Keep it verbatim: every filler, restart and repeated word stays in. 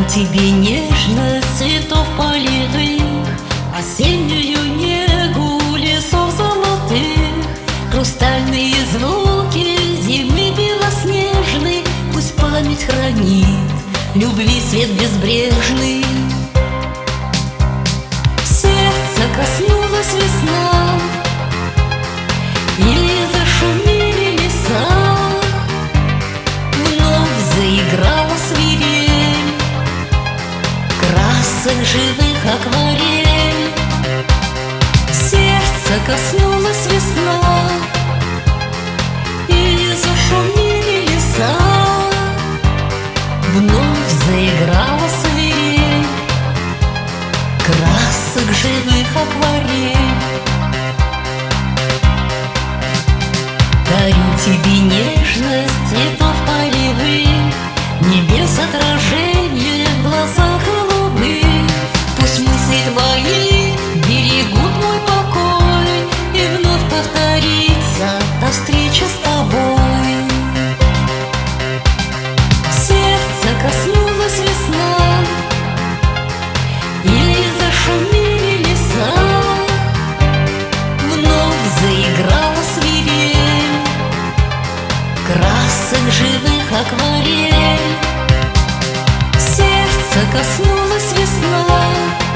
тебе нежно цветов полевых, осеннюю негу лесов золотых, хрустальные звуки зимы белоснежной. Пусть память хранит любви свет безбрежный. Сердце коснулась весна, и зашумели леса, вновь заиграла свирель красок живых акварель. Сердце коснулась весна, и зашумели леса, вновь заиграла свирель красок живых акварель. Дарю тебе нежность цветов полевых, небес отражение в глазах голубых. Пусть мысли твои берегут мой покой, и вновь повторится та встреча с тобой. Сердце коснулась весна, и зашумели леса, вновь заиграла свирель красок живых акварель. Сердце коснулась весна,